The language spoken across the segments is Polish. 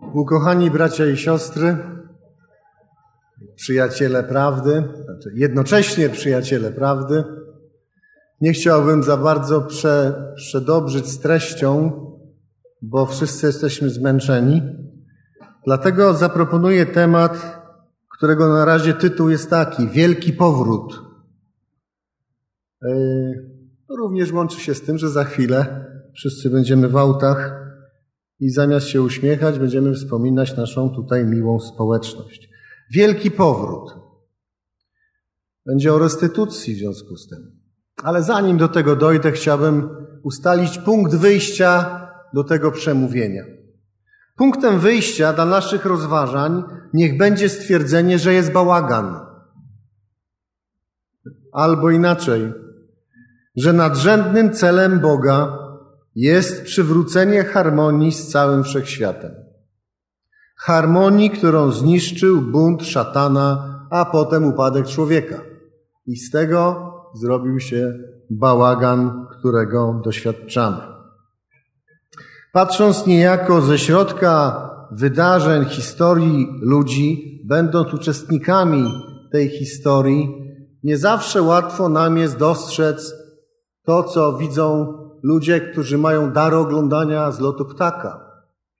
Ukochani bracia i siostry, przyjaciele prawdy, jednocześnie przyjaciele prawdy, nie chciałbym za bardzo przedobrzyć z treścią, bo wszyscy jesteśmy zmęczeni. Dlatego zaproponuję temat, którego na razie tytuł jest taki: Wielki Powrót. Również łączy się z tym, że za chwilę wszyscy będziemy w autach i zamiast się uśmiechać, będziemy wspominać naszą tutaj miłą społeczność. Wielki Powrót. Będzie o restytucji w związku z tym. Ale zanim do tego dojdę, chciałbym ustalić punkt wyjścia do tego przemówienia. Punktem wyjścia dla naszych rozważań niech będzie stwierdzenie, że jest bałagan. Albo inaczej, że nadrzędnym celem Boga jest przywrócenie harmonii z całym wszechświatem. Harmonii, którą zniszczył bunt szatana, a potem upadek człowieka. I z tego zrobił się bałagan, którego doświadczamy. Patrząc niejako ze środka wydarzeń, historii ludzi, będąc uczestnikami tej historii, nie zawsze łatwo nam jest dostrzec to, co widzą ludzie, którzy mają dar oglądania z lotu ptaka.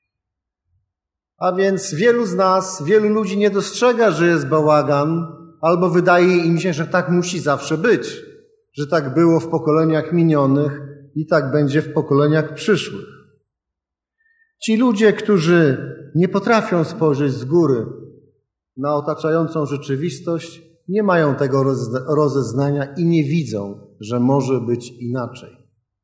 A więc wielu z nas, wielu ludzi nie dostrzega, że jest bałagan, albo wydaje im się, że tak musi zawsze być, że tak było w pokoleniach minionych i tak będzie w pokoleniach przyszłych. Ci ludzie, którzy nie potrafią spojrzeć z góry na otaczającą rzeczywistość, nie mają tego rozeznania i nie widzą, że może być inaczej.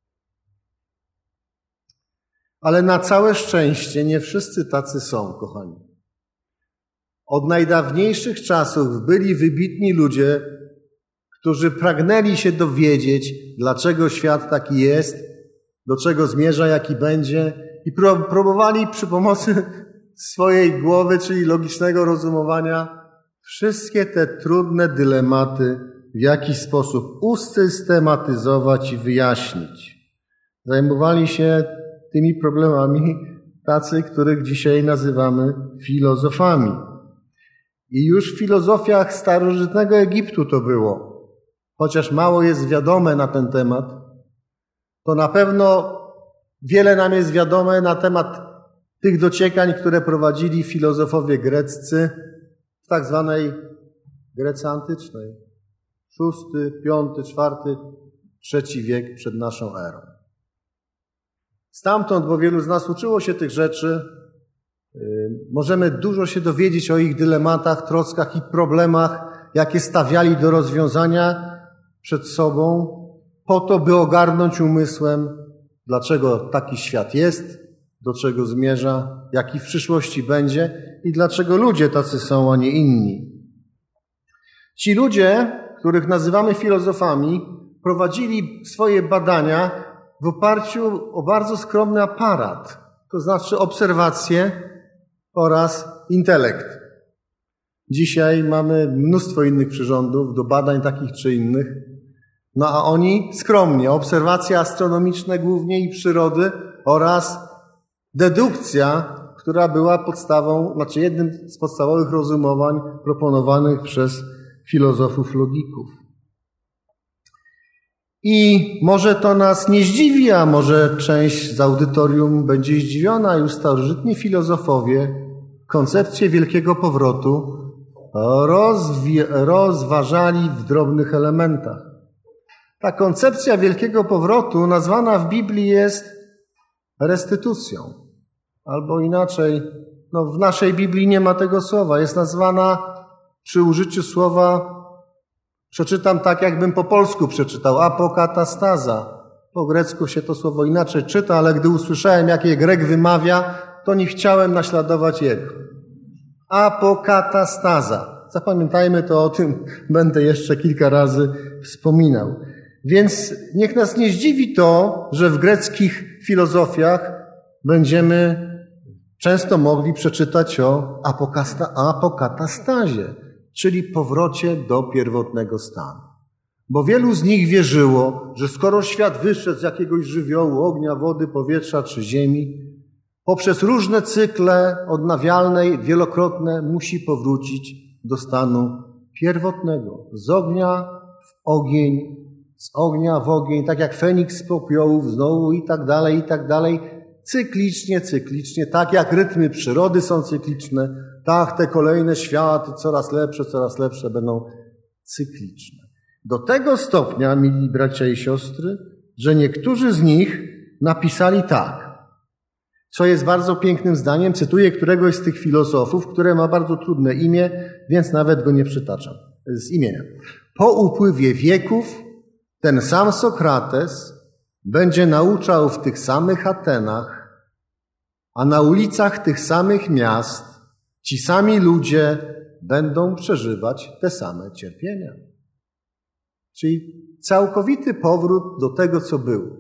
Ale na całe szczęście nie wszyscy tacy są, kochani. Od najdawniejszych czasów byli wybitni ludzie, którzy pragnęli się dowiedzieć, dlaczego świat taki jest, do czego zmierza, jaki będzie, i próbowali przy pomocy swojej głowy, czyli logicznego rozumowania, wszystkie te trudne dylematy w jakiś sposób usystematyzować i wyjaśnić. Zajmowali się tymi problemami tacy, których dzisiaj nazywamy filozofami. I już w filozofiach starożytnego Egiptu to było. Chociaż mało jest wiadome na ten temat, to na pewno wiele nam jest wiadome na temat tych dociekań, które prowadzili filozofowie greccy w tak zwanej Grecji antycznej. VI, V, IV, III wiek przed naszą erą. Stamtąd, bo wielu z nas uczyło się tych rzeczy, możemy dużo się dowiedzieć o ich dylematach, troskach i problemach, jakie stawiali do rozwiązania przed sobą, po to, by ogarnąć umysłem, dlaczego taki świat jest, do czego zmierza, jaki w przyszłości będzie i dlaczego ludzie tacy są, a nie inni. Ci ludzie, których nazywamy filozofami, prowadzili swoje badania w oparciu o bardzo skromny aparat, to znaczy obserwacje oraz intelekt. Dzisiaj mamy mnóstwo innych przyrządów do badań takich czy innych, no a oni skromnie, obserwacje astronomiczne głównie i przyrody oraz dedukcja, która była podstawą, jednym z podstawowych rozumowań proponowanych przez filozofów logików. I może to nas nie zdziwi, a może część z audytorium będzie zdziwiona, już starożytni filozofowie koncepcję Wielkiego Powrotu rozważali w drobnych elementach. Ta koncepcja Wielkiego Powrotu nazwana w Biblii jest restytucją. Albo inaczej, w naszej Biblii nie ma tego słowa. Jest nazwana przy użyciu słowa, przeczytam tak, jakbym po polsku przeczytał, apokatastaza. Po grecku się to słowo inaczej czyta, ale gdy usłyszałem, jak je Grek wymawia, to nie chciałem naśladować jego. Apokatastaza. Zapamiętajmy to, o tym będę jeszcze kilka razy wspominał. Więc niech nas nie zdziwi to, że w greckich filozofiach będziemy często mogli przeczytać o apokatastazie, czyli powrocie do pierwotnego stanu. Bo wielu z nich wierzyło, że skoro świat wyszedł z jakiegoś żywiołu, ognia, wody, powietrza czy ziemi, poprzez różne cykle odnawialne, wielokrotne musi powrócić do stanu pierwotnego. Z ognia w ogień, z ognia w ogień, tak jak Feniks z popiołów znowu i tak dalej, cyklicznie, tak jak rytmy przyrody są cykliczne, tak te kolejne światy coraz lepsze będą cykliczne. Do tego stopnia, mili bracia i siostry, że niektórzy z nich napisali tak, co jest bardzo pięknym zdaniem, cytuję któregoś z tych filozofów, które ma bardzo trudne imię, więc nawet go nie przytaczam z imienia. Po upływie wieków ten sam Sokrates będzie nauczał w tych samych Atenach, a na ulicach tych samych miast ci sami ludzie będą przeżywać te same cierpienia. Czyli całkowity powrót do tego, co było.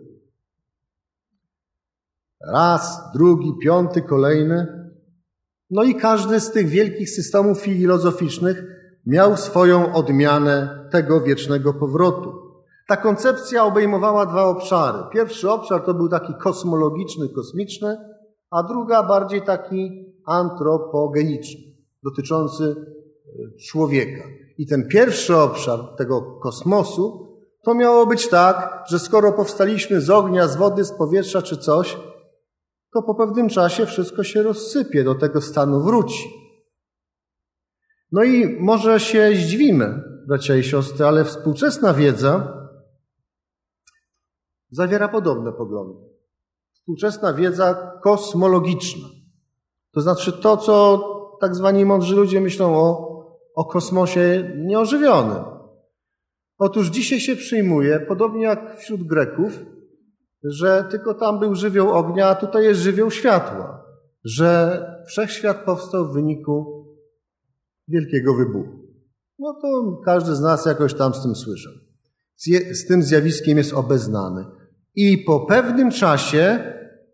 Raz, drugi, piąty, kolejny. No i każdy z tych wielkich systemów filozoficznych miał swoją odmianę tego wiecznego powrotu. Ta koncepcja obejmowała dwa obszary. Pierwszy obszar to był taki kosmologiczny, kosmiczny, a druga bardziej taki antropogeniczny, dotyczący człowieka. I ten pierwszy obszar tego kosmosu to miało być tak, że skoro powstaliśmy z ognia, z wody, z powietrza czy coś, to po pewnym czasie wszystko się rozsypie, do tego stanu wróci. No i może się zdziwimy, bracia i siostry, ale współczesna wiedza zawiera podobne poglądy. Współczesna wiedza kosmologiczna. To znaczy to, co tak zwani mądrzy ludzie myślą o kosmosie nieożywionym. Otóż dzisiaj się przyjmuje, podobnie jak wśród Greków, że tylko tam był żywioł ognia, a tutaj jest żywioł światła. Że wszechświat powstał w wyniku wielkiego wybuchu. No to każdy z nas jakoś tam z tym słyszał. Z tym zjawiskiem jest obeznany. I po pewnym czasie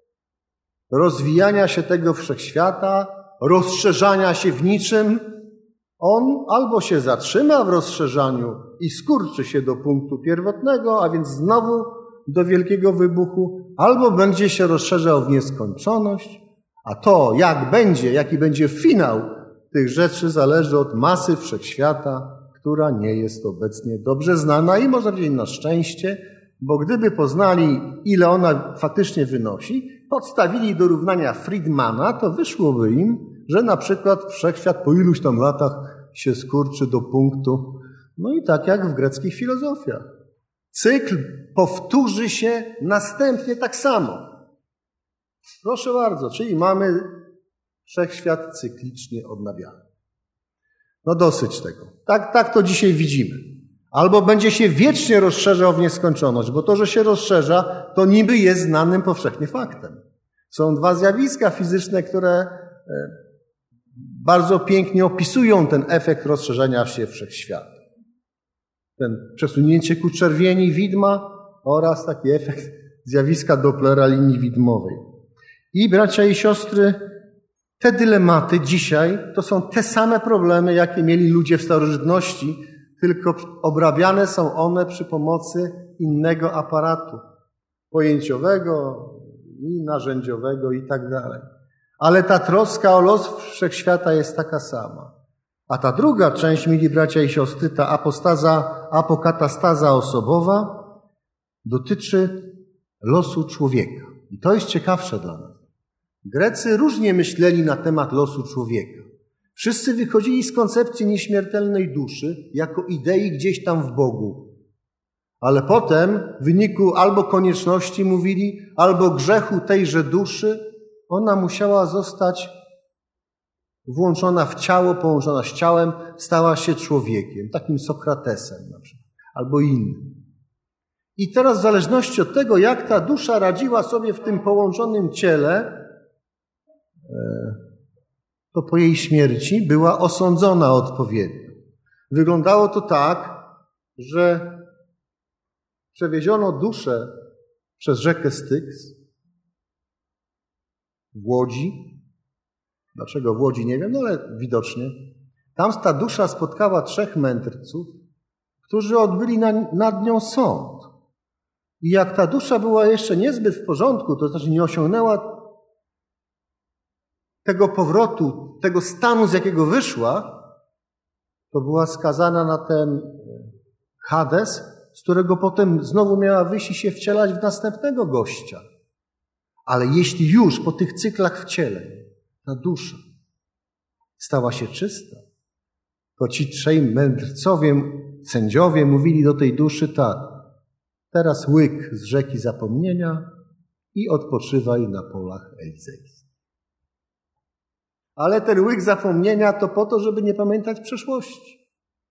rozwijania się tego wszechświata, rozszerzania się w niczym, on albo się zatrzyma w rozszerzaniu i skurczy się do punktu pierwotnego, a więc znowu do wielkiego wybuchu, albo będzie się rozszerzał w nieskończoność, a to jak będzie, jaki będzie finał tych rzeczy zależy od masy wszechświata, która nie jest obecnie dobrze znana i można powiedzieć na szczęście, bo gdyby poznali, ile ona faktycznie wynosi, podstawili do równania Friedmana, to wyszłoby im, że na przykład wszechświat po iluś tam latach się skurczy do punktu, no i tak jak w greckich filozofiach. Cykl powtórzy się następnie tak samo. Proszę bardzo, czyli mamy wszechświat cyklicznie odnawiany. No dosyć tego. Tak to dzisiaj widzimy. Albo będzie się wiecznie rozszerzał w nieskończoność, bo to, że się rozszerza, to niby jest znanym powszechnie faktem. Są dwa zjawiska fizyczne, które bardzo pięknie opisują ten efekt rozszerzania się wszechświata. Ten przesunięcie ku czerwieni widma oraz taki efekt zjawiska Dopplera linii widmowej. I bracia i siostry, te dylematy dzisiaj to są te same problemy, jakie mieli ludzie w starożytności, tylko obrabiane są one przy pomocy innego aparatu pojęciowego i narzędziowego i tak dalej. Ale ta troska o los wszechświata jest taka sama. A ta druga część, mili bracia i siostry, ta apokatastaza osobowa, dotyczy losu człowieka. I to jest ciekawsze dla nas. Grecy różnie myśleli na temat losu człowieka. Wszyscy wychodzili z koncepcji nieśmiertelnej duszy jako idei gdzieś tam w Bogu. Ale potem w wyniku albo konieczności mówili, albo grzechu tejże duszy, ona musiała zostać włączona w ciało, połączona z ciałem, stała się człowiekiem, takim Sokratesem na przykład, albo innym. I teraz w zależności od tego, jak ta dusza radziła sobie w tym połączonym ciele, to po jej śmierci była osądzona odpowiednio. Wyglądało to tak, że przewieziono duszę przez rzekę Styx w Łodzi. Dlaczego w Łodzi, nie wiem, no ale widocznie. Tam ta dusza spotkała 3 mędrców, którzy odbyli nad nią sąd. I jak ta dusza była jeszcze niezbyt w porządku, to znaczy nie osiągnęła tego powrotu, tego stanu, z jakiego wyszła, to była skazana na ten Hades, z którego potem znowu miała wyjść i się wcielać w następnego gościa. Ale jeśli już po tych cyklach wcieleń ta dusza stała się czysta, to ci trzej mędrcowie, sędziowie mówili do tej duszy tak: teraz łyk z rzeki zapomnienia i odpoczywaj na polach elizejskich. Ale ten łyk zapomnienia to po to, żeby nie pamiętać przeszłości.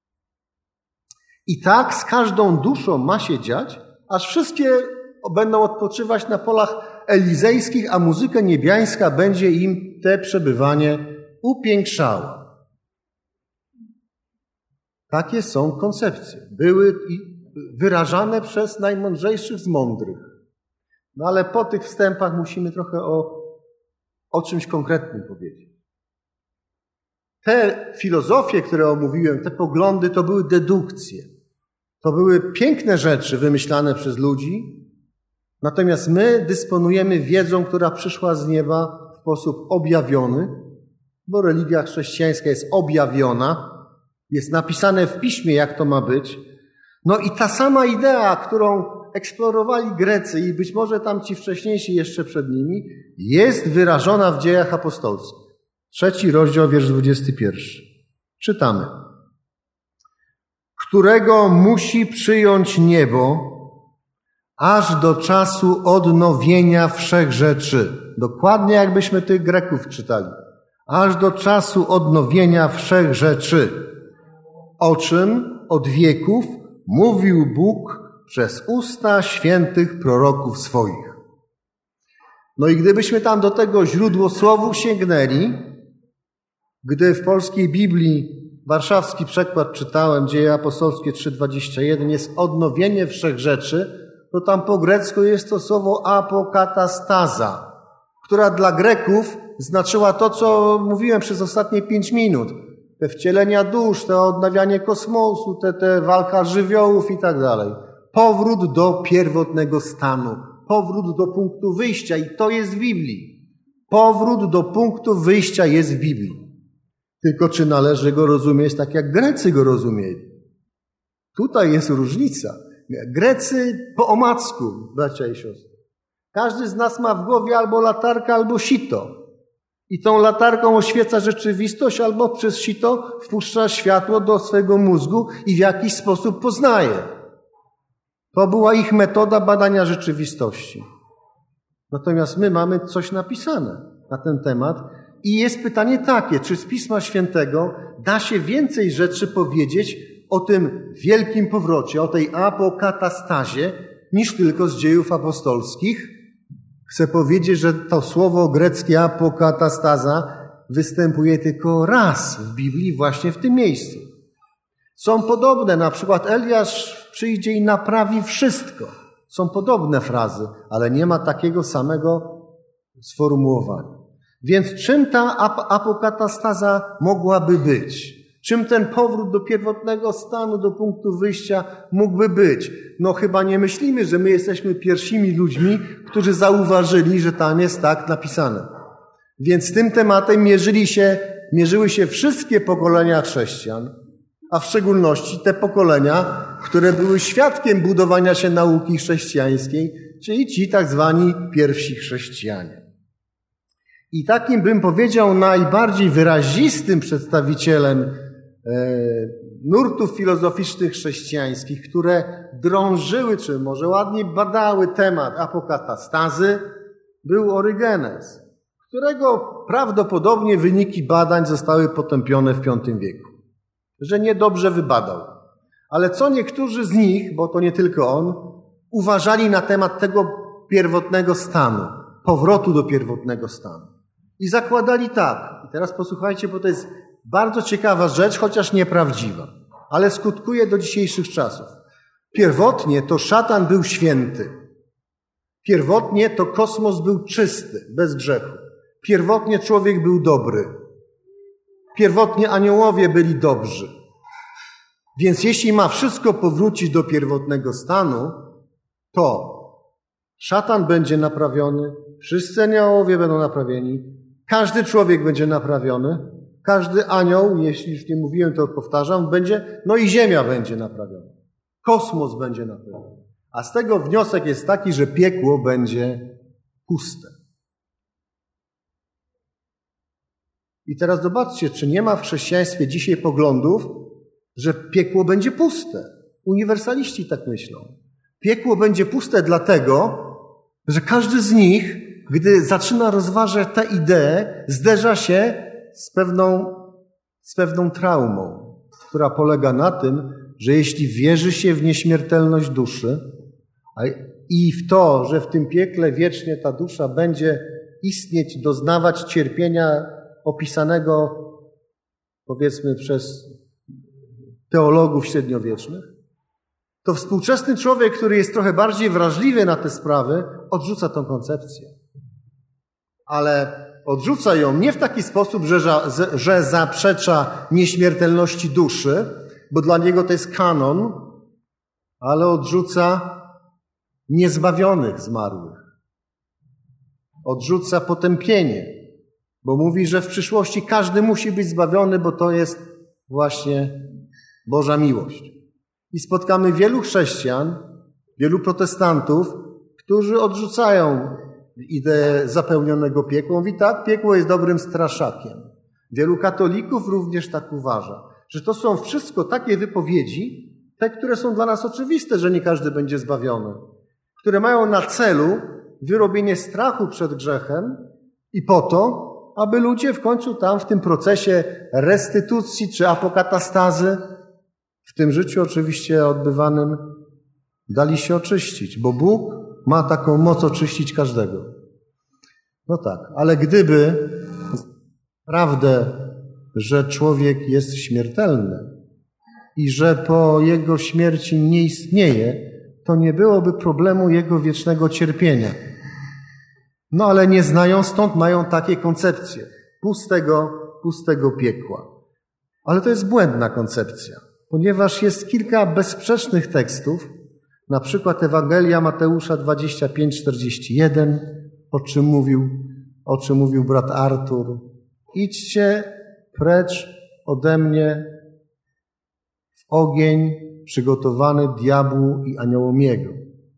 I tak z każdą duszą ma się dziać, aż wszystkie będą odpoczywać na polach elizejskich, a muzyka niebiańska będzie im te przebywanie upiększała. Takie są koncepcje. Były wyrażane przez najmądrzejszych z mądrych. No ale po tych wstępach musimy trochę o czymś konkretnym powiedzieć. Te filozofie, które omówiłem, te poglądy, to były dedukcje. To były piękne rzeczy wymyślane przez ludzi, natomiast my dysponujemy wiedzą, która przyszła z nieba w sposób objawiony, bo religia chrześcijańska jest objawiona, jest napisane w piśmie, jak to ma być. No i ta sama idea, którą eksplorowali Grecy i być może tam ci wcześniejsi jeszcze przed nimi, jest wyrażona w Dziejach Apostolskich. 3 rozdział, wiersz 21. Czytamy. Którego musi przyjąć niebo aż do czasu odnowienia wszech rzeczy. Dokładnie jakbyśmy tych Greków czytali. Aż do czasu odnowienia wszech rzeczy. O czym od wieków mówił Bóg przez usta świętych proroków swoich. No i gdybyśmy tam do tego źródłosłowu sięgnęli, gdy w polskiej Biblii warszawski przekład czytałem, Dzieje Apostolskie 3:21, jest odnowienie wszech rzeczy, to tam po grecku jest to słowo apokatastaza, która dla Greków znaczyła to, co mówiłem przez ostatnie 5 minut. Te wcielenia dusz, te odnawianie kosmosu, te walka żywiołów i tak dalej. Powrót do pierwotnego stanu, powrót do punktu wyjścia i to jest w Biblii. Powrót do punktu wyjścia jest w Biblii. Tylko czy należy go rozumieć tak, jak Grecy go rozumieli? Tutaj jest różnica. Grecy po omacku, bracia i siostry. Każdy z nas ma w głowie albo latarkę, albo sito. I tą latarką oświeca rzeczywistość, albo przez sito wpuszcza światło do swojego mózgu i w jakiś sposób poznaje. To była ich metoda badania rzeczywistości. Natomiast my mamy coś napisane na ten temat i jest pytanie takie, czy z Pisma Świętego da się więcej rzeczy powiedzieć o tym wielkim powrocie, o tej apokatastazie, niż tylko z Dziejów Apostolskich? Chcę powiedzieć, że to słowo greckie apokatastaza występuje tylko raz w Biblii, właśnie w tym miejscu. Są podobne, na przykład Eliasz przyjdzie i naprawi wszystko. Są podobne frazy, ale nie ma takiego samego sformułowania. Więc czym ta apokatastaza mogłaby być? Czym ten powrót do pierwotnego stanu, do punktu wyjścia mógłby być? No chyba nie myślimy, że my jesteśmy pierwszymi ludźmi, którzy zauważyli, że tam jest tak napisane. Więc z tym tematem mierzyły się wszystkie pokolenia chrześcijan, a w szczególności te pokolenia, które były świadkiem budowania się nauki chrześcijańskiej, czyli ci tak zwani pierwsi chrześcijanie. I takim, bym powiedział, najbardziej wyrazistym przedstawicielem nurtów filozoficznych chrześcijańskich, które drążyły, czy może ładnie badały temat apokatastazy, był Orygenes, którego prawdopodobnie wyniki badań zostały potępione w V wieku. Że niedobrze wybadał. Ale co niektórzy z nich, bo to nie tylko on, uważali na temat tego pierwotnego stanu, powrotu do pierwotnego stanu. I zakładali tak, i teraz posłuchajcie, bo to jest bardzo ciekawa rzecz, chociaż nieprawdziwa, ale skutkuje do dzisiejszych czasów. Pierwotnie to szatan był święty. Pierwotnie to kosmos był czysty, bez grzechu. Pierwotnie człowiek był dobry. Pierwotnie aniołowie byli dobrzy. Więc jeśli ma wszystko powrócić do pierwotnego stanu, to szatan będzie naprawiony, wszyscy aniołowie będą naprawieni, Każdy człowiek będzie naprawiony, każdy anioł, jeśli już nie mówiłem, to powtarzam, będzie, no i ziemia będzie naprawiona. Kosmos będzie naprawiony. A z tego wniosek jest taki, że piekło będzie puste. I teraz zobaczcie, czy nie ma w chrześcijaństwie dzisiaj poglądów, że piekło będzie puste. Uniwersaliści tak myślą. Piekło będzie puste dlatego, że każdy z nich, gdy zaczyna rozważać tę ideę, zderza się z pewną traumą, która polega na tym, że jeśli wierzy się w nieśmiertelność duszy i w to, że w tym piekle wiecznie ta dusza będzie istnieć, doznawać cierpienia opisanego, powiedzmy, przez teologów średniowiecznych, to współczesny człowiek, który jest trochę bardziej wrażliwy na te sprawy, odrzuca tą koncepcję. Ale odrzuca ją nie w taki sposób, że zaprzecza nieśmiertelności duszy, bo dla niego to jest kanon, ale odrzuca niezbawionych zmarłych. Odrzuca potępienie, bo mówi, że w przyszłości każdy musi być zbawiony, bo to jest właśnie Boża miłość. I spotkamy wielu chrześcijan, wielu protestantów, którzy odrzucają ideę zapełnionego piekła. Mówi tak, piekło jest dobrym straszakiem. Wielu katolików również tak uważa, że to są wszystko takie wypowiedzi, te, które są dla nas oczywiste, że nie każdy będzie zbawiony, które mają na celu wyrobienie strachu przed grzechem i po to, aby ludzie w końcu tam w tym procesie restytucji czy apokatastazy, w tym życiu oczywiście odbywanym, dali się oczyścić, bo Bóg ma taką moc oczyścić każdego. No tak, ale gdyby prawdę, że człowiek jest śmiertelny i że po jego śmierci nie istnieje, to nie byłoby problemu jego wiecznego cierpienia. No ale nie znają, stąd mają takie koncepcje pustego piekła. Ale to jest błędna koncepcja, ponieważ jest kilka bezsprzecznych tekstów, na przykład Ewangelia Mateusza 25:41, o czym mówił brat Artur. Idźcie precz ode mnie w ogień przygotowany diabłu i aniołom jego.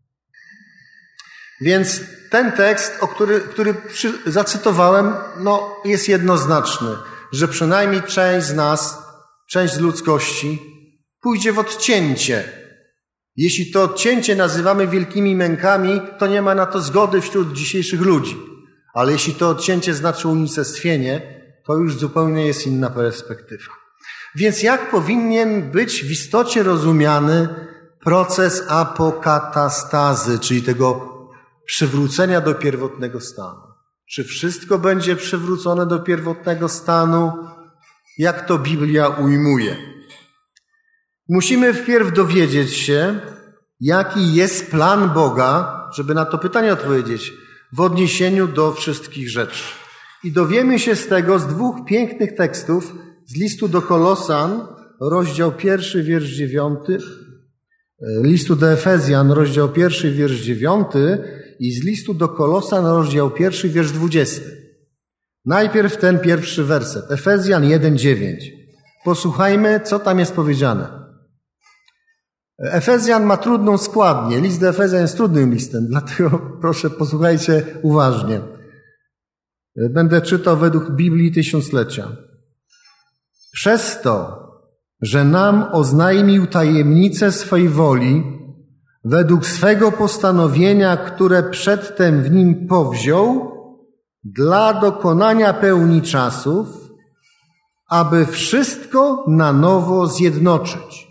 Więc ten tekst, który zacytowałem, jest jednoznaczny, że przynajmniej część z nas, część z ludzkości pójdzie w odcięcie. Jeśli to odcięcie nazywamy wielkimi mękami, to nie ma na to zgody wśród dzisiejszych ludzi. Ale jeśli to odcięcie znaczy unicestwienie, to już zupełnie jest inna perspektywa. Więc jak powinien być w istocie rozumiany proces apokatastazy, czyli tego przywrócenia do pierwotnego stanu? Czy wszystko będzie przywrócone do pierwotnego stanu? Jak to Biblia ujmuje? Musimy wpierw dowiedzieć się, jaki jest plan Boga, żeby na to pytanie odpowiedzieć, w odniesieniu do wszystkich rzeczy. I dowiemy się z tego z dwóch pięknych tekstów z listu do Kolosan, rozdział 1, wiersz 9, listu do Efezjan, rozdział 1, wiersz 9 i z listu do Kolosan, rozdział 1, wiersz 20. Najpierw ten pierwszy werset, Efezjan 1:9. Posłuchajmy, co tam jest powiedziane. Efezjan ma trudną składnię. List do Efezjan jest trudnym listem, dlatego proszę posłuchajcie uważnie. Będę czytał według Biblii Tysiąclecia. Przez to, że nam oznajmił tajemnicę swej woli, według swego postanowienia, które przedtem w nim powziął, dla dokonania pełni czasów, aby wszystko na nowo zjednoczyć.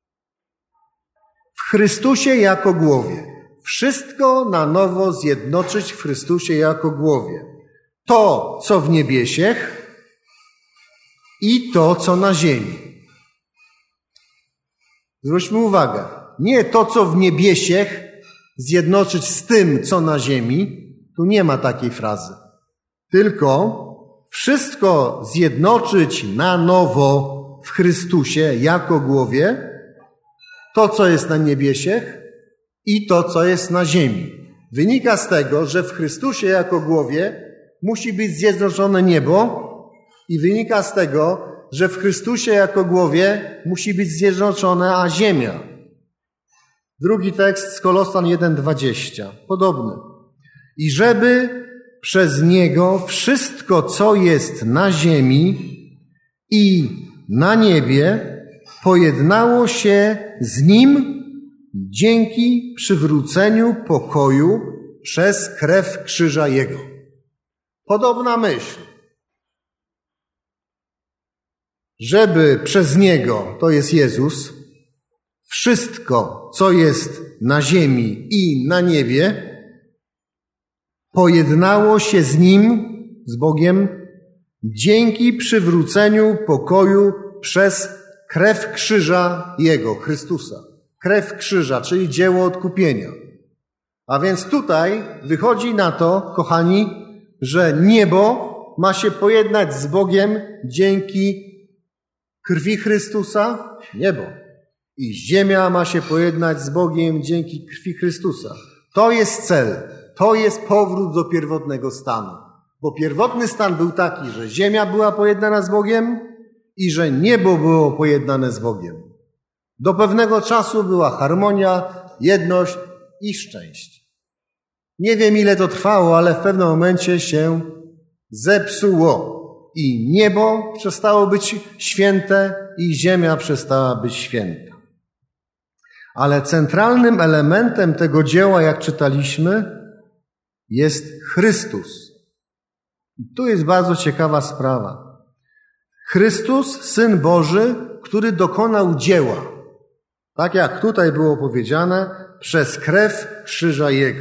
W Chrystusie jako głowie. Wszystko na nowo zjednoczyć w Chrystusie jako głowie. To, co w niebiesiech i to, co na ziemi. Zwróćmy uwagę. Nie to, co w niebiesiech zjednoczyć z tym, co na ziemi. Tu nie ma takiej frazy. Tylko wszystko zjednoczyć na nowo w Chrystusie jako głowie. To, co jest na niebiesiech i to, co jest na ziemi. Wynika z tego, że w Chrystusie jako głowie musi być zjednoczone niebo i wynika z tego, że w Chrystusie jako głowie musi być zjednoczona ziemia. Drugi tekst z Kolosan 1:20, podobny. I żeby przez Niego wszystko, co jest na ziemi i na niebie, pojednało się z Nim dzięki przywróceniu pokoju przez krew krzyża Jego. Podobna myśl. Żeby przez Niego, to jest Jezus, wszystko, co jest na ziemi i na niebie, pojednało się z Nim, z Bogiem, dzięki przywróceniu pokoju przez krew krzyża Jego, Chrystusa. Krew krzyża, czyli dzieło odkupienia. A więc tutaj wychodzi na to, kochani, że niebo ma się pojednać z Bogiem dzięki krwi Chrystusa, niebo. I ziemia ma się pojednać z Bogiem dzięki krwi Chrystusa. To jest cel. To jest powrót do pierwotnego stanu. Bo pierwotny stan był taki, że ziemia była pojednana z Bogiem i że niebo było pojednane z Bogiem. Do pewnego czasu była harmonia, jedność i szczęście. Nie wiem, ile to trwało, ale w pewnym momencie się zepsuło. I niebo przestało być święte i ziemia przestała być święta. Ale centralnym elementem tego dzieła, jak czytaliśmy, jest Chrystus. I tu jest bardzo ciekawa sprawa. Chrystus, Syn Boży, który dokonał dzieła. Tak jak tutaj było powiedziane, przez krew krzyża Jego.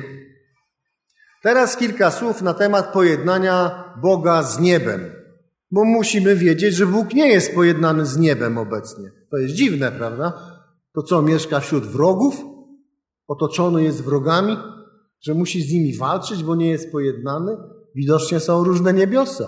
Teraz kilka słów na temat pojednania Boga z niebem. Bo musimy wiedzieć, że Bóg nie jest pojednany z niebem obecnie. To jest dziwne, prawda? To co, mieszka wśród wrogów? Otoczony jest wrogami? Że musi z nimi walczyć, bo nie jest pojednany? Widocznie są różne niebiosa.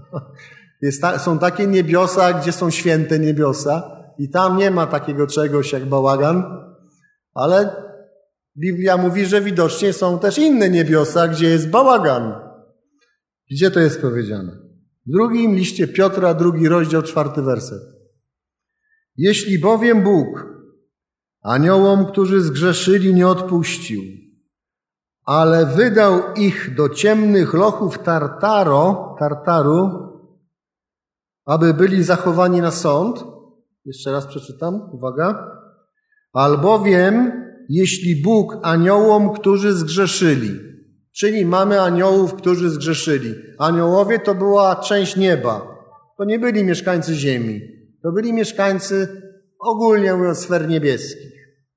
Są takie niebiosa, gdzie są święte niebiosa i tam nie ma takiego czegoś jak bałagan, ale Biblia mówi, że widocznie są też inne niebiosa, gdzie jest bałagan. Gdzie to jest powiedziane? W drugim liście Piotra, 2 rozdział, 4 werset. Jeśli bowiem Bóg aniołom, którzy zgrzeszyli, nie odpuścił, ale wydał ich do ciemnych lochów Tartaru, aby byli zachowani na sąd. Jeszcze raz przeczytam, uwaga. Albowiem, jeśli Bóg aniołom, którzy zgrzeszyli, czyli mamy aniołów, którzy zgrzeszyli. Aniołowie to była część nieba. To nie byli mieszkańcy ziemi. To byli mieszkańcy, ogólnie mówiąc, sfer niebieskich.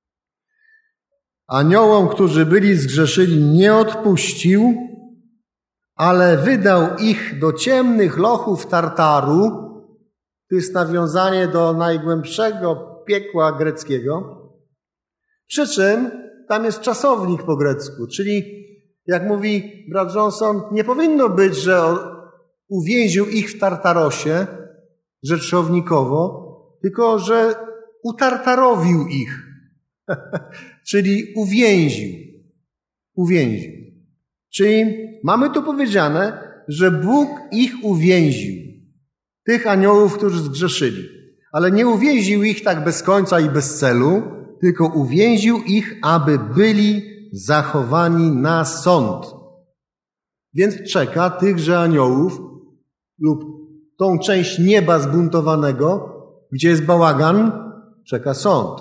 Aniołom, którzy byli zgrzeszyli, nie odpuścił, ale wydał ich do ciemnych lochów Tartaru. To jest nawiązanie do najgłębszego piekła greckiego. Przy czym tam jest czasownik po grecku, czyli jak mówi brat Johnson, nie powinno być, że uwięził ich w Tartarosie rzeczownikowo, tylko że utartarowił ich, czyli uwięził. Czyli mamy tu powiedziane, że Bóg ich uwięził, tych aniołów, którzy zgrzeszyli, ale nie uwięził ich tak bez końca i bez celu, tylko uwięził ich, aby byli zachowani na sąd. Więc czeka tychże aniołów lub tą część nieba zbuntowanego, gdzie jest bałagan, czeka sąd.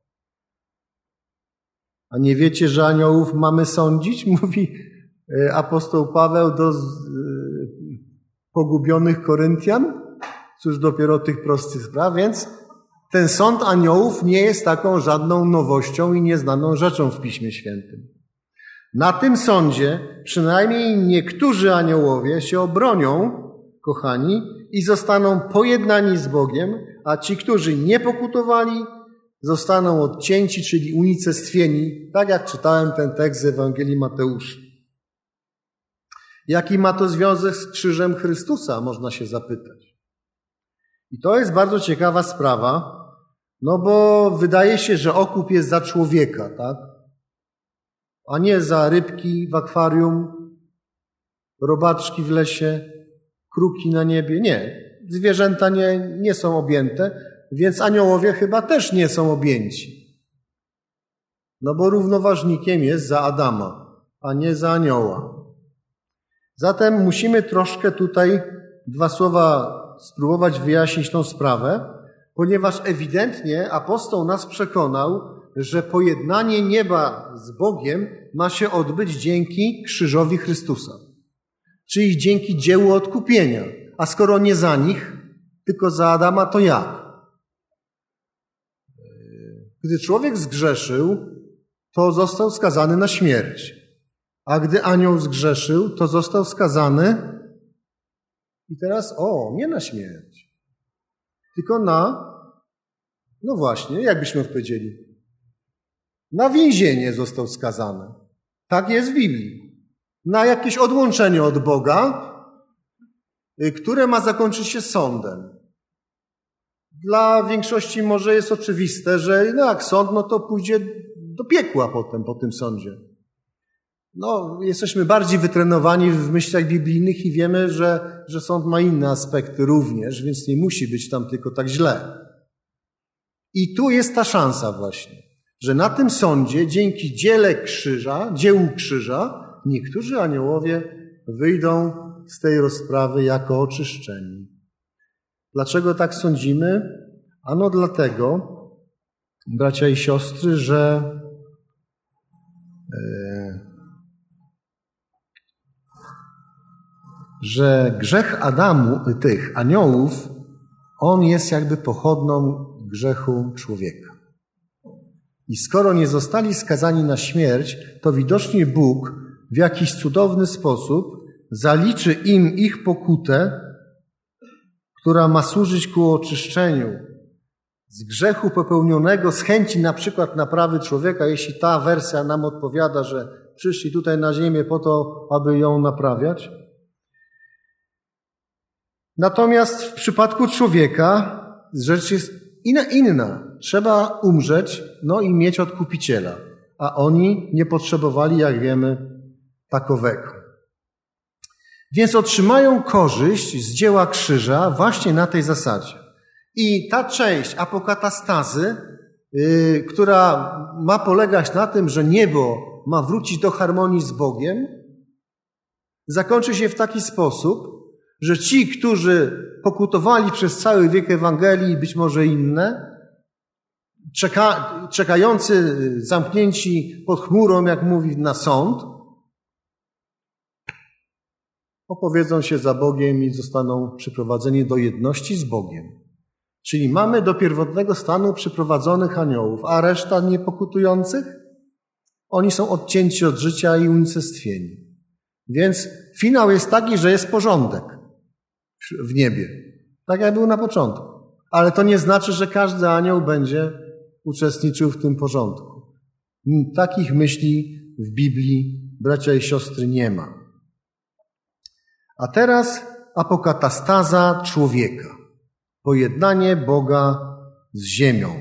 A nie wiecie, że aniołów mamy sądzić? Mówi apostoł Paweł do pogubionych Koryntian. Cóż dopiero tych prostych spraw, więc ten sąd aniołów nie jest taką żadną nowością i nieznaną rzeczą w Piśmie Świętym. Na tym sądzie przynajmniej niektórzy aniołowie się obronią, kochani, i zostaną pojednani z Bogiem, a ci, którzy nie pokutowali, zostaną odcięci, czyli unicestwieni, tak jak czytałem ten tekst z Ewangelii Mateusza. Jaki ma to związek z krzyżem Chrystusa, można się zapytać. I to jest bardzo ciekawa sprawa, no bo wydaje się, że okup jest za człowieka, tak? A nie za rybki w akwarium, robaczki w lesie, kruki na niebie. Nie, zwierzęta nie są objęte, więc aniołowie chyba też nie są objęci. No bo równoważnikiem jest za Adama, a nie za anioła. Zatem musimy troszkę tutaj 2 słowa spróbować wyjaśnić tą sprawę, ponieważ ewidentnie apostoł nas przekonał, że pojednanie nieba z Bogiem ma się odbyć dzięki krzyżowi Chrystusa, czyli dzięki dziełu odkupienia. A skoro nie za nich, tylko za Adama, to jak? Gdy człowiek zgrzeszył, to został skazany na śmierć. A gdy anioł zgrzeszył, to został skazany i teraz, nie na śmierć, tylko no właśnie, jak byśmy odpowiedzieli? Na więzienie został skazany. Tak jest w Biblii. Na jakieś odłączenie od Boga, które ma zakończyć się sądem. Dla większości może jest oczywiste, że jak sąd, to pójdzie do piekła potem, po tym sądzie. Jesteśmy bardziej wytrenowani w myślach biblijnych i wiemy, że sąd ma inne aspekty również, więc nie musi być tam tylko tak źle. I tu jest ta szansa właśnie, że na tym sądzie, dzięki dziełu krzyża, niektórzy aniołowie wyjdą z tej rozprawy jako oczyszczeni. Dlaczego tak sądzimy? Ano dlatego, bracia i siostry, że grzech tych aniołów, on jest jakby pochodną grzechu człowieka. I skoro nie zostali skazani na śmierć, to widocznie Bóg w jakiś cudowny sposób zaliczy im ich pokutę, która ma służyć ku oczyszczeniu z grzechu popełnionego, z chęci na przykład naprawy człowieka, jeśli ta wersja nam odpowiada, że przyszli tutaj na ziemię po to, aby ją naprawiać. Natomiast w przypadku człowieka rzecz jest inna. Trzeba umrzeć, i mieć odkupiciela. A oni nie potrzebowali, jak wiemy, takowego. Więc otrzymają korzyść z dzieła krzyża właśnie na tej zasadzie. I ta część apokatastazy, która ma polegać na tym, że niebo ma wrócić do harmonii z Bogiem, zakończy się w taki sposób, że ci, którzy pokutowali przez cały wiek Ewangelii, być może inne, czekający, zamknięci pod chmurą, jak mówi, na sąd, opowiedzą się za Bogiem i zostaną przyprowadzeni do jedności z Bogiem. Czyli mamy do pierwotnego stanu przyprowadzonych aniołów, a reszta niepokutujących? Oni są odcięci od życia i unicestwieni. Więc finał jest taki, że jest porządek w niebie. Tak jak był na początku. Ale to nie znaczy, że każdy anioł będzie uczestniczył w tym porządku. Takich myśli w Biblii, bracia i siostry, nie ma. A teraz apokatastaza człowieka. Pojednanie Boga z ziemią.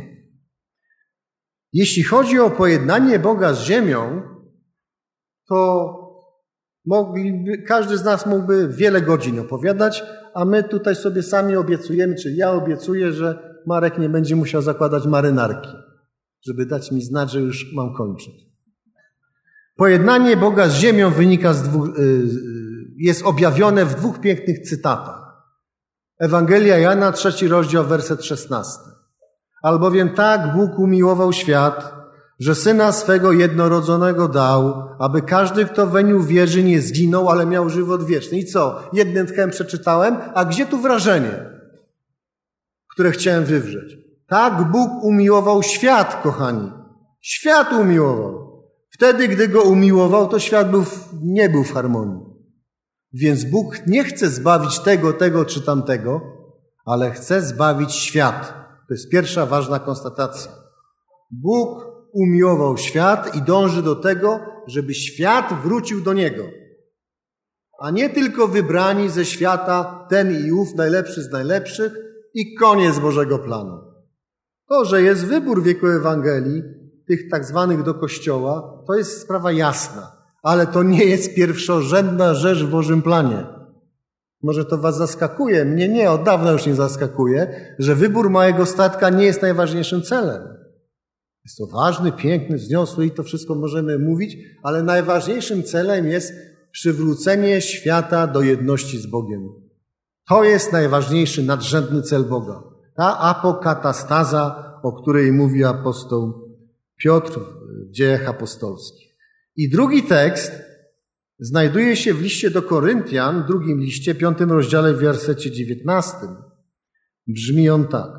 Jeśli chodzi o pojednanie Boga z ziemią, to każdy z nas mógłby wiele godzin opowiadać, a my tutaj sobie sami obiecujemy, czyli ja obiecuję, że Marek nie będzie musiał zakładać marynarki, żeby dać mi znać, że już mam kończyć. Pojednanie Boga z ziemią wynika jest objawione w 2 pięknych cytatach. Ewangelia Jana, 3 rozdział, werset 16. Albowiem tak Bóg umiłował świat, że Syna swego jednorodzonego dał, aby każdy, kto weń uwierzy, nie zginął, ale miał żywot wieczny. I co? Jednym tchem przeczytałem, a gdzie tu wrażenie, które chciałem wywrzeć? Tak Bóg umiłował świat, kochani. Świat umiłował. Wtedy, gdy go umiłował, to świat nie był w harmonii. Więc Bóg nie chce zbawić tego czy tamtego, ale chce zbawić świat. To jest pierwsza ważna konstatacja. Bóg umiłował świat i dąży do tego, żeby świat wrócił do Niego. A nie tylko wybrani ze świata, ten i ów, najlepszy z najlepszych i koniec Bożego planu. To, że jest wybór w wieku Ewangelii, tych tak zwanych do Kościoła, to jest sprawa jasna. ale to nie jest pierwszorzędna rzecz w Bożym planie. Może to was zaskakuje, mnie nie, od dawna już nie zaskakuje, że wybór małego statka nie jest najważniejszym celem. Jest to ważny, piękny, wzniosły i to wszystko możemy mówić, ale najważniejszym celem jest przywrócenie świata do jedności z Bogiem. To jest najważniejszy, nadrzędny cel Boga. Ta apokatastaza, o której mówi apostoł Piotr w Dziejach Apostolskich. I drugi tekst znajduje się w liście do Koryntian, drugim liście, 5 rozdziale, w wersecie 19. Brzmi on tak.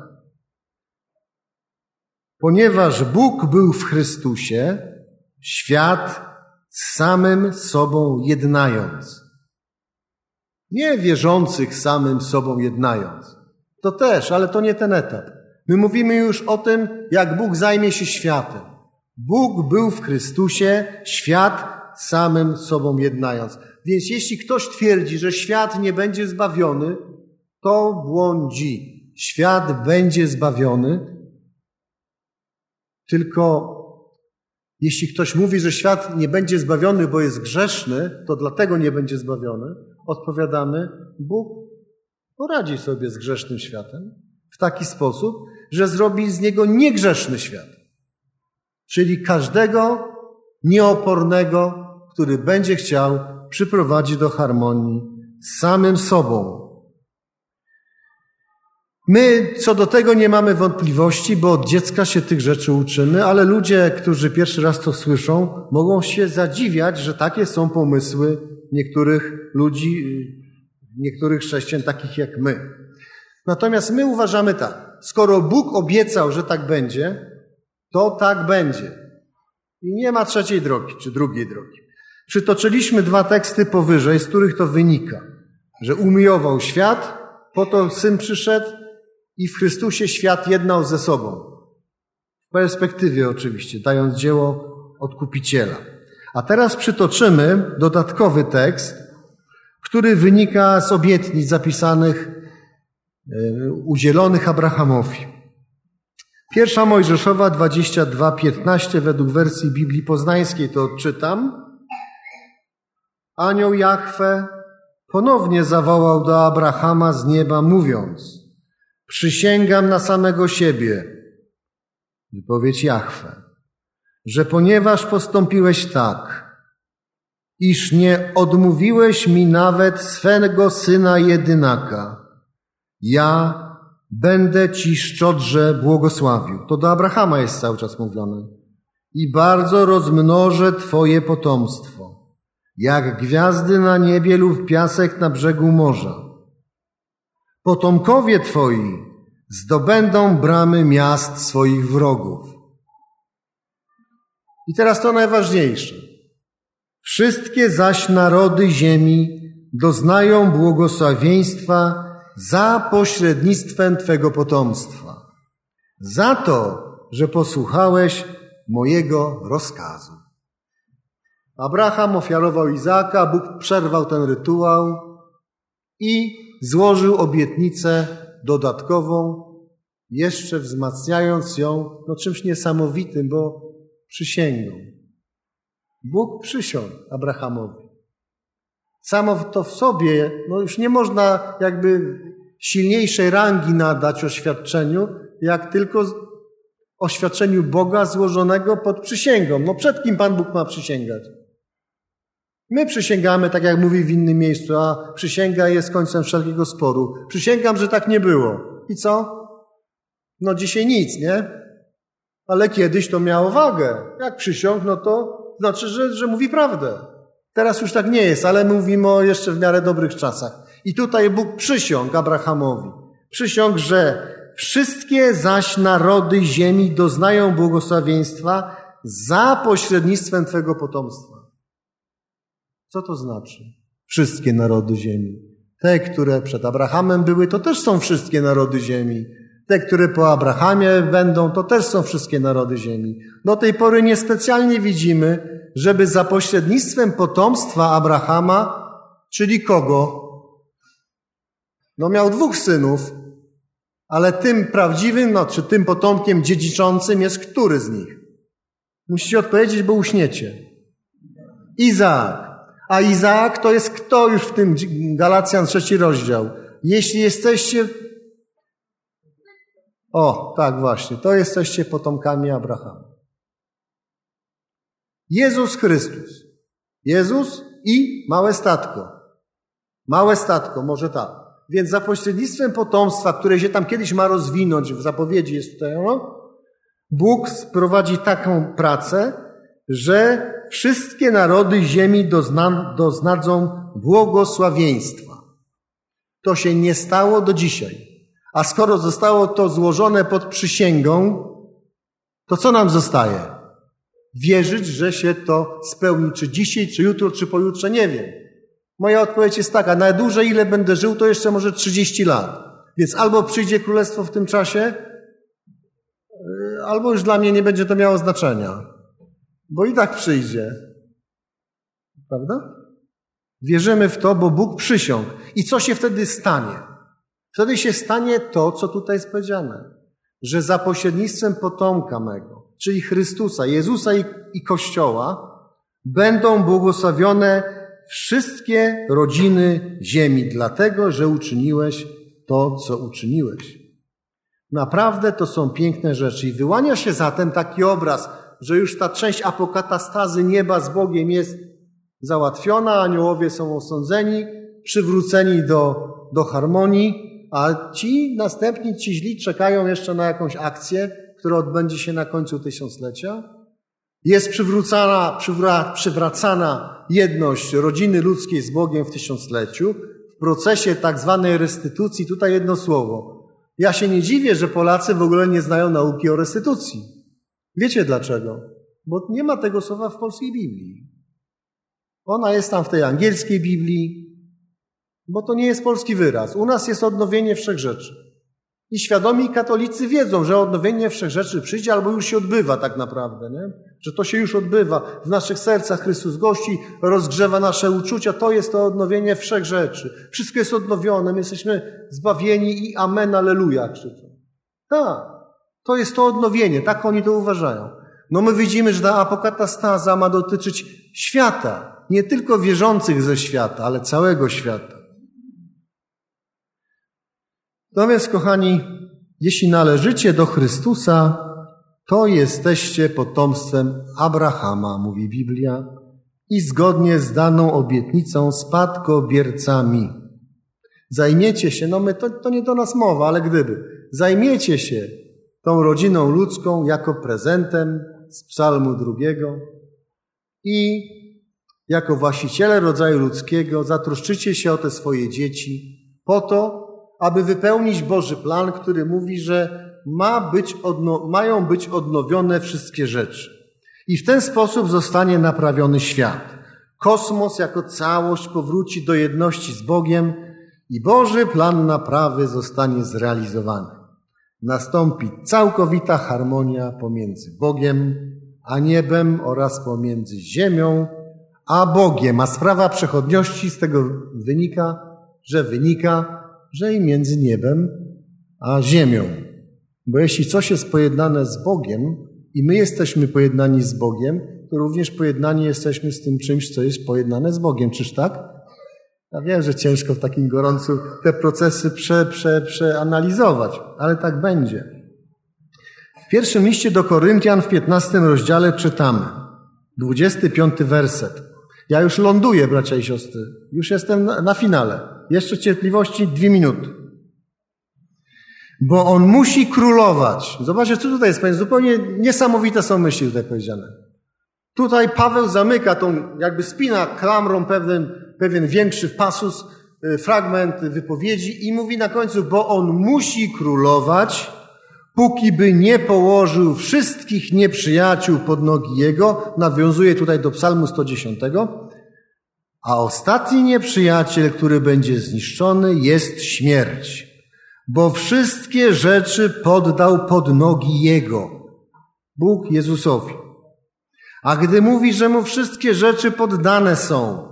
Ponieważ Bóg był w Chrystusie, świat z samym sobą jednając. Nie wierzących samym sobą jednając. To też, ale to nie ten etap. My mówimy już o tym, jak Bóg zajmie się światem. Bóg był w Chrystusie, świat samym sobą jednając. Więc jeśli ktoś twierdzi, że świat nie będzie zbawiony, to błądzi. Świat będzie zbawiony, tylko jeśli ktoś mówi, że świat nie będzie zbawiony, bo jest grzeszny, to dlatego nie będzie zbawiony, odpowiadamy, Bóg poradzi sobie z grzesznym światem w taki sposób, że zrobi z niego niegrzeszny świat. Czyli każdego nieopornego, który będzie chciał przyprowadzić do harmonii z samym sobą. My co do tego nie mamy wątpliwości, bo od dziecka się tych rzeczy uczymy, ale ludzie, którzy pierwszy raz to słyszą, mogą się zadziwiać, że takie są pomysły niektórych ludzi, niektórych chrześcijan, takich jak my. Natomiast my uważamy tak, skoro Bóg obiecał, że tak będzie, to tak będzie. I nie ma trzeciej drogi, czy drugiej drogi. Przytoczyliśmy 2 teksty powyżej, z których to wynika, że umiłował świat, po to Syn przyszedł i w Chrystusie świat jednał ze sobą. W perspektywie oczywiście, dając dzieło Odkupiciela. A teraz przytoczymy dodatkowy tekst, który wynika z obietnic zapisanych, udzielonych Abrahamowi. 1 Mojżeszowa 22:15 według wersji Biblii Poznańskiej to odczytam. Anioł Jahwe ponownie zawołał do Abrahama z nieba, mówiąc: przysięgam na samego siebie, wypowiedź Jahwe, że ponieważ postąpiłeś tak, iż nie odmówiłeś mi nawet swego Syna jedynaka, ja będę ci szczodrze błogosławił. To do Abrahama jest cały czas mówione. I bardzo rozmnożę twoje potomstwo, jak gwiazdy na niebie lub piasek na brzegu morza. Potomkowie twoi zdobędą bramy miast swoich wrogów. I teraz to najważniejsze. Wszystkie zaś narody ziemi doznają błogosławieństwa za pośrednictwem twego potomstwa. Za to, że posłuchałeś mojego rozkazu. Abraham ofiarował Izaaka, Bóg przerwał ten rytuał i złożył obietnicę dodatkową, jeszcze wzmacniając ją czymś niesamowitym, bo przysięgą. Bóg przysiągł Abrahamowi. Samo to w sobie, już nie można jakby silniejszej rangi nadać oświadczeniu, jak tylko oświadczeniu Boga złożonego pod przysięgą. Przed kim Pan Bóg ma przysięgać? My przysięgamy, tak jak mówi w innym miejscu, a przysięga jest końcem wszelkiego sporu. Przysięgam, że tak nie było. I co? Dzisiaj nic, nie? Ale kiedyś to miało wagę. Jak przysiąg, to znaczy, że mówi prawdę. Teraz już tak nie jest, ale mówimy o jeszcze w miarę dobrych czasach. I tutaj Bóg przysiągł Abrahamowi. Przysiągł, że wszystkie zaś narody ziemi doznają błogosławieństwa za pośrednictwem twego potomstwa. Co to znaczy? Wszystkie narody ziemi. Te, które przed Abrahamem były, to też są wszystkie narody ziemi. Te, które po Abrahamie będą, to też są wszystkie narody ziemi. Do tej pory niespecjalnie widzimy, żeby za pośrednictwem potomstwa Abrahama, czyli kogo? Miał 2 synów, ale tym prawdziwym, czy tym potomkiem dziedziczącym jest który z nich? Musicie odpowiedzieć, bo uśniecie. Izaak. A Izaak to jest kto już w tym Galacjan 3 rozdział? Jeśli jesteście... O, tak właśnie, to jesteście potomkami Abrahama. Jezus Chrystus. Jezus i małe statko. Małe statko, może tak. Więc za pośrednictwem potomstwa, które się tam kiedyś ma rozwinąć, w zapowiedzi jest tutaj, Bóg sprowadzi taką pracę, że wszystkie narody ziemi doznadzą błogosławieństwa. To się nie stało do dzisiaj. A skoro zostało to złożone pod przysięgą, to co nam zostaje? Wierzyć, że się to spełni, czy dzisiaj, czy jutro, czy pojutrze, nie wiem. Moja odpowiedź jest taka, najdłużej ile będę żył, to jeszcze może 30 lat. Więc albo przyjdzie królestwo w tym czasie, albo już dla mnie nie będzie to miało znaczenia. Bo i tak przyjdzie. Prawda? Wierzymy w to, bo Bóg przysiągł. I co się wtedy stanie? Wtedy się stanie to, co tutaj jest powiedziane. Że za pośrednictwem potomka mego, czyli Chrystusa, Jezusa i Kościoła, będą błogosławione wszystkie rodziny ziemi, dlatego, że uczyniłeś to, co uczyniłeś. Naprawdę to są piękne rzeczy. I wyłania się zatem taki obraz, że już ta część apokatastazy nieba z Bogiem jest załatwiona, aniołowie są osądzeni, przywróceni do harmonii, a ci następni, ci źli czekają jeszcze na jakąś akcję, która odbędzie się na końcu tysiąclecia. Jest przywracana jedność rodziny ludzkiej z Bogiem w tysiącleciu. W procesie tak zwanej restytucji, tutaj jedno słowo. Ja się nie dziwię, że Polacy w ogóle nie znają nauki o restytucji. Wiecie dlaczego? Bo nie ma tego słowa w polskiej Biblii. Ona jest tam w tej angielskiej Biblii, bo to nie jest polski wyraz. U nas jest odnowienie wszechrzeczy. I świadomi katolicy wiedzą, że odnowienie wszechrzeczy przyjdzie albo już się odbywa tak naprawdę, nie? Że to się już odbywa. W naszych sercach Chrystus gości, rozgrzewa nasze uczucia. To jest to odnowienie wszechrzeczy. Wszystko jest odnowione. My jesteśmy zbawieni i amen, alleluja krzyczą. Tak, to jest to odnowienie. Tak oni to uważają. No my widzimy, że ta apokatastaza ma dotyczyć świata. Nie tylko wierzących ze świata, ale całego świata. No więc, kochani, jeśli należycie do Chrystusa, to jesteście potomstwem Abrahama, mówi Biblia, i zgodnie z daną obietnicą spadkobiercami. Zajmiecie się, to nie do nas mowa, ale gdyby, zajmiecie się tą rodziną ludzką jako prezentem z Psalmu 2 i jako właściciele rodzaju ludzkiego zatroszczycie się o te swoje dzieci po to, aby wypełnić Boży plan, który mówi, że mają być odnowione wszystkie rzeczy. I w ten sposób zostanie naprawiony świat. Kosmos jako całość powróci do jedności z Bogiem i Boży plan naprawy zostanie zrealizowany. Nastąpi całkowita harmonia pomiędzy Bogiem a niebem oraz pomiędzy ziemią a Bogiem. A sprawa przechodniości z tego wynika, że i między niebem a ziemią. Bo jeśli coś jest pojednane z Bogiem i my jesteśmy pojednani z Bogiem, to również pojednani jesteśmy z tym czymś, co jest pojednane z Bogiem. Czyż tak? Ja wiem, że ciężko w takim gorącu te procesy przeanalizować, ale tak będzie. W pierwszym liście do Koryntian w 15 rozdziale czytamy, 25 werset. Ja już ląduję, bracia i siostry. Już jestem na finale. Jeszcze cierpliwości 2 minuty. Bo on musi królować. Zobaczcie, co tutaj jest powiedziane. Zupełnie niesamowite są myśli tutaj powiedziane. Tutaj Paweł zamyka jakby spina klamrą pewien większy pasus, fragment wypowiedzi i mówi na końcu, bo on musi królować, póki by nie położył wszystkich nieprzyjaciół pod nogi jego. Nawiązuje tutaj do Psalmu 110. A ostatni nieprzyjaciel, który będzie zniszczony, jest śmierć, bo wszystkie rzeczy poddał pod nogi Jego, Bóg Jezusowi. A gdy mówi, że Mu wszystkie rzeczy poddane są,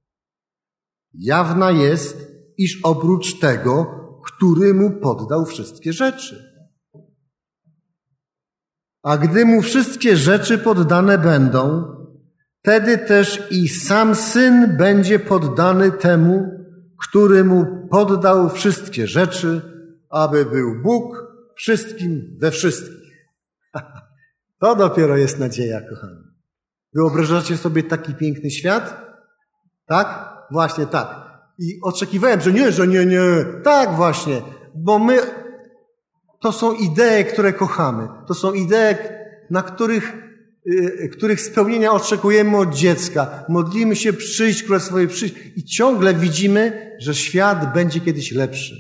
jawna jest, iż oprócz tego, który Mu poddał wszystkie rzeczy. A gdy Mu wszystkie rzeczy poddane będą, wtedy też i sam Syn będzie poddany temu, który mu poddał wszystkie rzeczy, aby był Bóg wszystkim we wszystkich. To dopiero jest nadzieja, kochani. Wyobrażacie sobie taki piękny świat? Tak? Właśnie tak. I oczekiwałem, że nie. Tak właśnie, bo my, to są idee, które kochamy. To są idee, na których spełnienia oczekujemy od dziecka. Modlimy się przyjść, Królestwo przyjść i ciągle widzimy, że świat będzie kiedyś lepszy.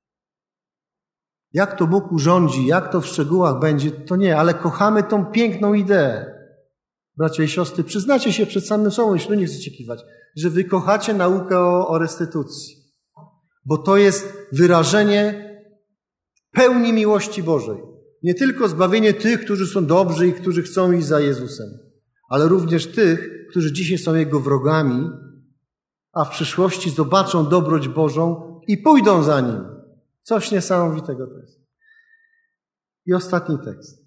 Jak to Bóg urządzi, jak to w szczegółach będzie, to nie, ale kochamy tą piękną ideę. Bracia i siostry, przyznacie się przed samym sobą, jeśli nie chcecie kiwać, że wy kochacie naukę o restytucji. Bo to jest wyrażenie pełni miłości Bożej. Nie tylko zbawienie tych, którzy są dobrzy i którzy chcą iść za Jezusem, ale również tych, którzy dzisiaj są Jego wrogami, a w przyszłości zobaczą dobroć Bożą i pójdą za Nim. Coś niesamowitego to jest. I ostatni tekst.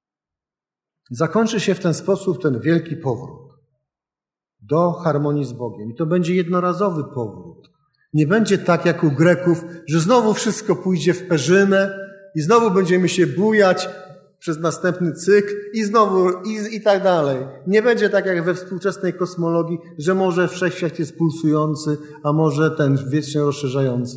Zakończy się w ten sposób ten wielki powrót do harmonii z Bogiem. I to będzie jednorazowy powrót. Nie będzie tak jak u Greków, że znowu wszystko pójdzie w perzynę i znowu będziemy się bujać przez następny cykl i znowu i tak dalej. Nie będzie tak jak we współczesnej kosmologii, że może wszechświat jest pulsujący, a może ten wiecznie rozszerzający.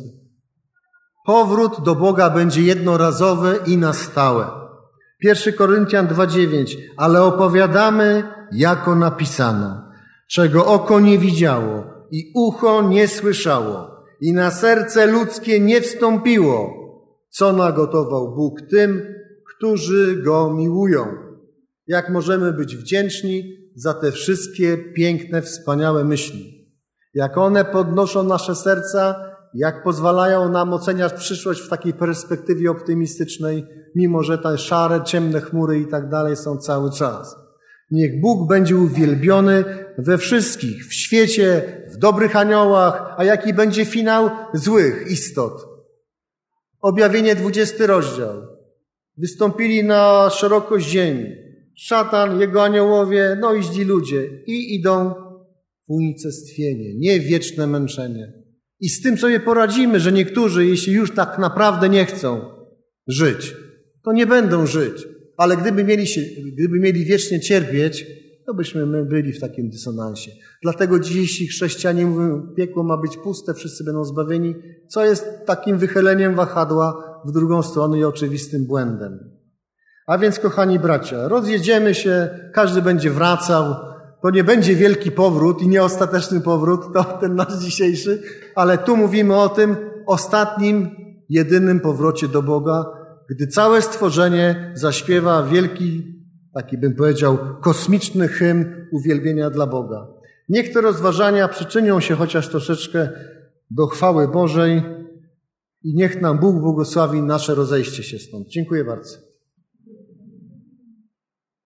Powrót do Boga będzie jednorazowy i na stałe. 1 Koryntian 2,9. Ale opowiadamy, jako napisano, czego oko nie widziało i ucho nie słyszało i na serce ludzkie nie wstąpiło, co nagotował Bóg tym, którzy Go miłują. Jak możemy być wdzięczni za te wszystkie piękne, wspaniałe myśli. Jak one podnoszą nasze serca, jak pozwalają nam oceniać przyszłość w takiej perspektywie optymistycznej, mimo że te szare, ciemne chmury i tak dalej są cały czas. Niech Bóg będzie uwielbiony we wszystkich, w świecie, w dobrych aniołach, a jaki będzie finał złych istot. Objawienie 20 rozdział. Wystąpili na szerokość ziemi. Szatan, jego aniołowie, no i źli ludzie. I idą w unicestwienie, nie wieczne męczenie. I z tym sobie poradzimy, że niektórzy, jeśli już tak naprawdę nie chcą żyć, to nie będą żyć. Ale gdyby mieli wiecznie cierpieć, to byśmy my byli w takim dysonansie. Dlatego dzisiejsi chrześcijanie mówią, piekło ma być puste, wszyscy będą zbawieni, co jest takim wychyleniem wahadła w drugą stronę i oczywistym błędem. A więc, kochani bracia, rozjedziemy się, każdy będzie wracał. To nie będzie wielki powrót i nie ostateczny powrót, to ten nasz dzisiejszy, ale tu mówimy o tym ostatnim, jedynym powrocie do Boga, gdy całe stworzenie zaśpiewa wielki, taki bym powiedział, kosmiczny hymn uwielbienia dla Boga. Niech te rozważania przyczynią się chociaż troszeczkę do chwały Bożej i niech nam Bóg błogosławi nasze rozejście się stąd. Dziękuję bardzo.